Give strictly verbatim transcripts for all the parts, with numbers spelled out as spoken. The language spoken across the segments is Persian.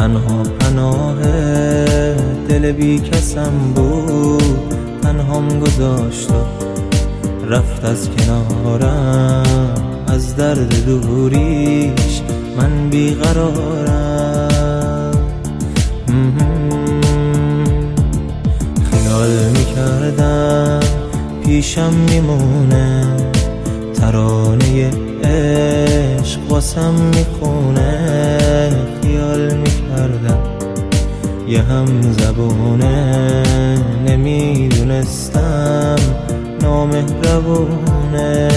تنها پناه دل بی کسم بود، تنهام گذاشت و رفت از کنارم. از درد دوریش من بیقرارم. خیال میکردم پیشم میمونه، ترانه عشق واسم میخونه. خیال میکردم یه هم زبونه، نمیدونستم نامهربونه.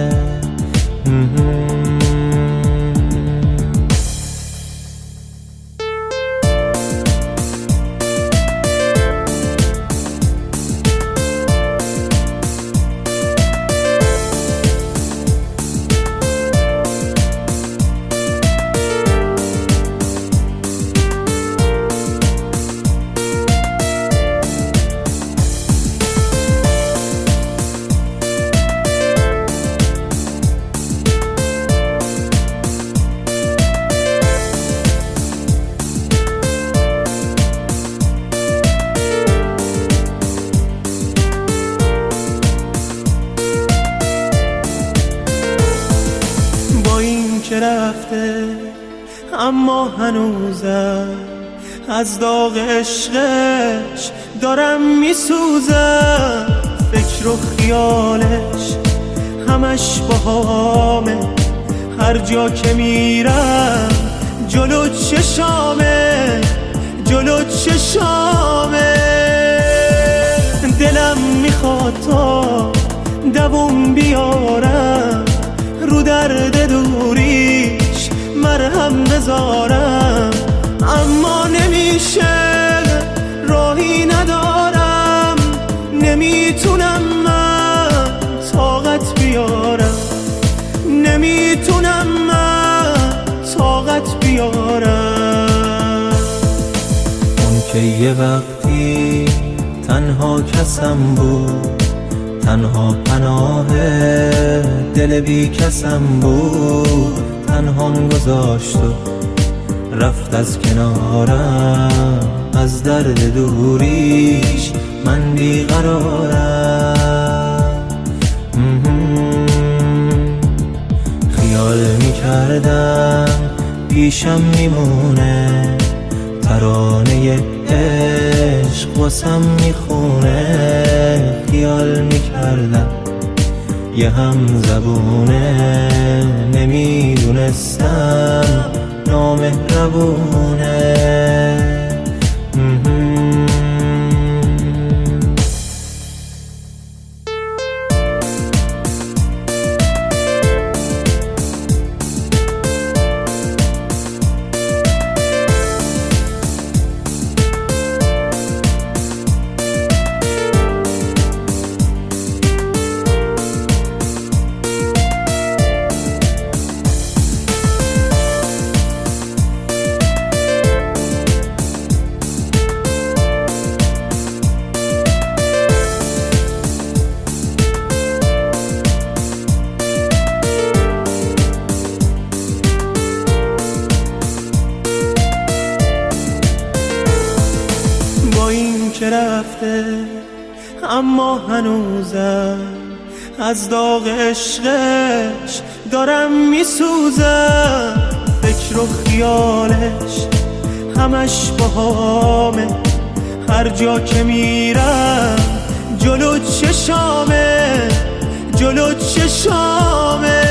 که رفته اما هنوزم از داغ عشقش دارم میسوزم. فکر و خیالش همش باهامه، هر جا که میرم جلو چشامه، جلو چشامه. دلم میخواد تا دووم بیارم، رو درد دوریش مرهم بذارم. اما نمیشه، راهی ندارم، نمیتونم من طاقت بیارم، نمیتونم من طاقت بیارم. اون که یه وقتی تنها کسم بود، تنها پناه دل بی کسم بود، تنهام گذاشت و رفت از کنارم. از درد دوریش من بیقرارم. خیال میکردم پیشم میمونه، ترانه عشق واسم میخونه. خیال میکردم یه هم زبونه، نمیدونستم نامهربونه. که رفته اما هنوزم از داغ عشقش دارم میسوزم. فکر و خیالش همش باهامه، هر جا که میرم جلو چشامه، جلو چشامه.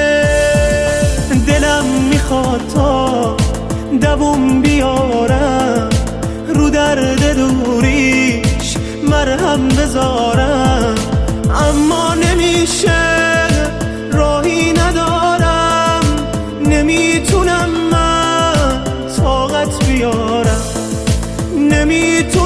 دلم میخواد تا دووم بیارم، رو درد دوریش مرهم بذارم. اما نمیشه، راهی ندارم، نمیتونم من طاقت بیارم، نمیتونم